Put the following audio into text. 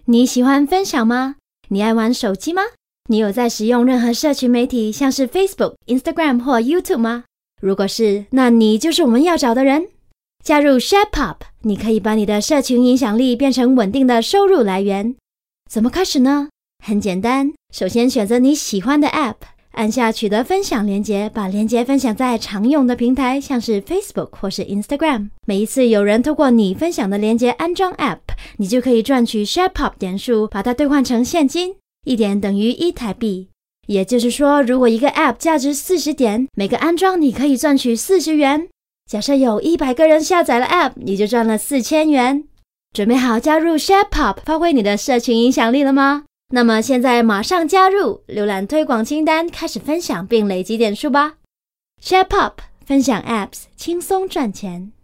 你喜欢分享吗？你爱玩手机吗？你有在使用任何社群媒体，像是 Facebook、Instagram 或 YouTube 吗？如果是，那你就是我们要找的人。加入 SharePop， 你可以把你的社群影响力变成稳定的收入来源。怎么开始呢？很简单，首先选择你喜欢的 App， 按下取得分享连结，把连结分享在常用的平台，像是 Facebook 或是 Instagram。每一次有人透过你分享的连结安装 App， 你就可以赚取 SharePop 点数，把它兑换成现金，1点等于1台币。也就是说，如果一个 App 价值40点，每个安装你可以赚取40元。假设有100个人下载了 App， 你就赚了4000元。准备好加入 SharePop， 发挥你的社群影响力了吗？那么现在马上加入，浏览推广清单，开始分享并累积点数吧。SharePop， 分享 Apps， 轻松赚钱。